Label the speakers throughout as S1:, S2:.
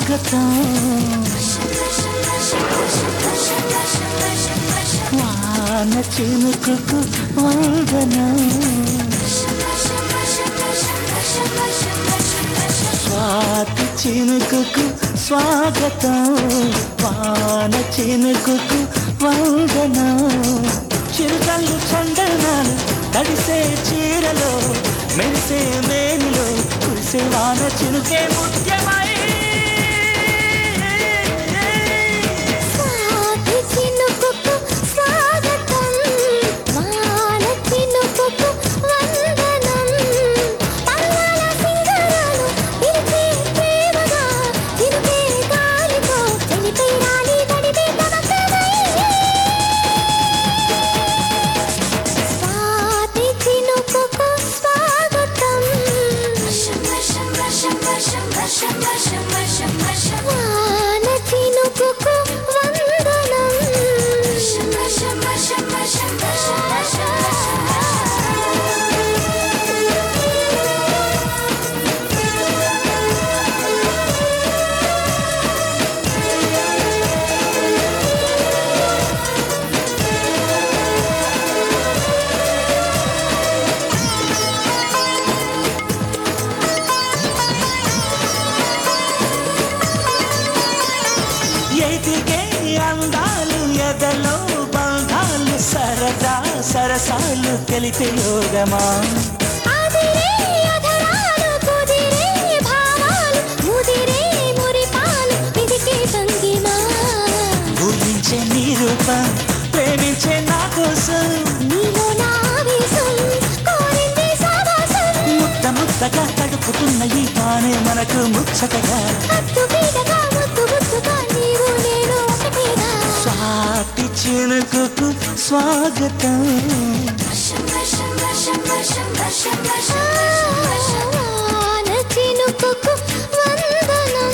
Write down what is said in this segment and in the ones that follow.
S1: స్వాగతం వాన చినుకుకు వందనం స్వాతి చినుకుకు స్వాగతం వాన చినుకుకు వందనం చిరుకల్లు చందనాలు తడిసే చీరలో మెరిసే మేనిలో కురిసే వాన చినుకే ముఖ్యమై అందాలు ఎదలో బంధాలు సరదా సరసాలు తెలిపే యోగమా ఊహించే నీ రూపం ప్రేమించే నా కోసం ముద్ద ముద్దగా తడుపుతున్న ఈ పానే మనకు ముచ్చటగా స్వాతి చినుకుకు స్వాగతం వాన చినుకుకు వందనం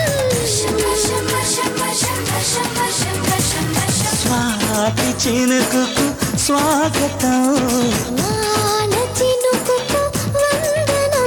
S1: స్వాతి చినుకుకు స్వాగతం వాన చినుకుకు వందనం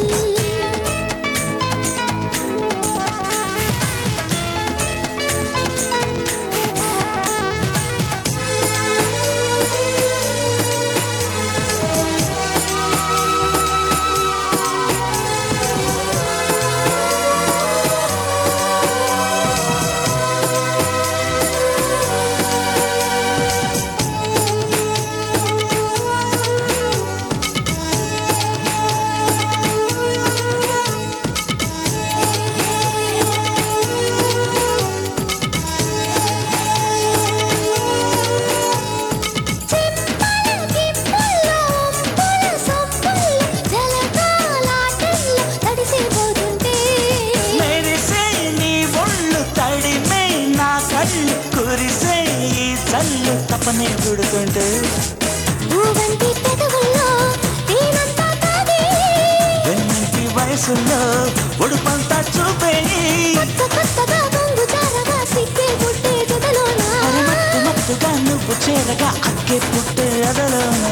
S1: కురిసే ఈ చల్లు తపనే గుడుతుంటే వెన్నంటి వయసులో ఉడుపంతా చూపే మత్తుగా నువ్వు చేరగా అక్కే పుట్టే అదలోన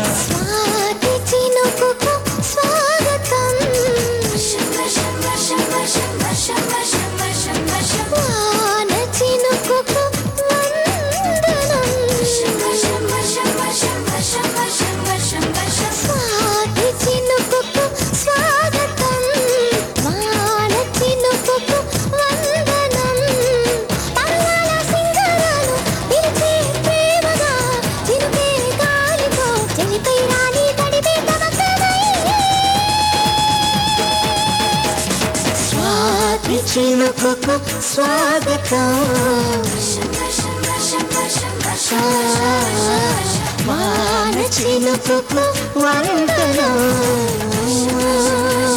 S1: చినుకుకు స్వాగతం వాన చినుకుకు వందనం